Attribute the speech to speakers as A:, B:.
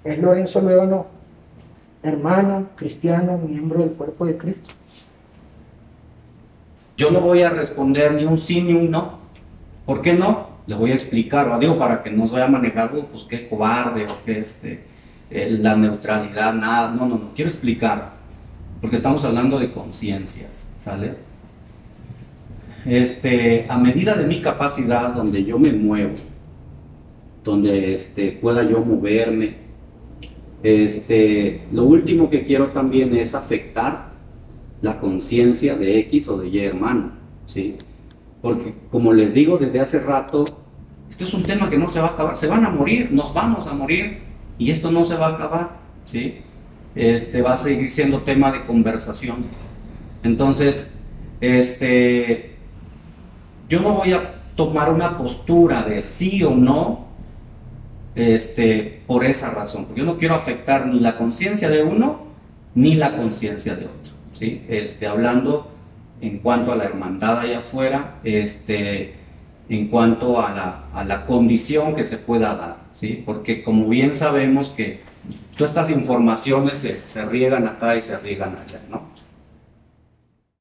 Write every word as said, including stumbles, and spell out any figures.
A: ¿Es Lorenzo Luevano hermano, cristiano, miembro del cuerpo de Cristo?
B: Yo no voy a responder ni un sí ni un no. ¿Por qué no? Le voy a explicar, ¿va? Digo, para que no se vaya a manejar, "Uh, pues qué cobarde o qué este, eh, la neutralidad, nada". No, no, no, quiero explicar, porque estamos hablando de conciencias, ¿sale? Este, a medida de mi capacidad, donde yo me muevo, donde este, pueda yo moverme, este, lo último que quiero también es afectar la conciencia de X o de Y hermano, ¿sí? Porque como les digo desde hace rato, este es un tema que no se va a acabar, se van a morir, nos vamos a morir y esto no se va a acabar, ¿sí? Este va a seguir siendo tema de conversación. Entonces, este, yo no voy a tomar una postura de sí o no, este, por esa razón, porque yo no quiero afectar ni la conciencia de uno ni la conciencia de otro, ¿sí? Este, hablando en cuanto a la hermandad allá afuera, este, en cuanto a la, a la condición que se pueda dar, ¿sí? Porque como bien sabemos que todas estas informaciones se, se riegan acá y se riegan allá, ¿no?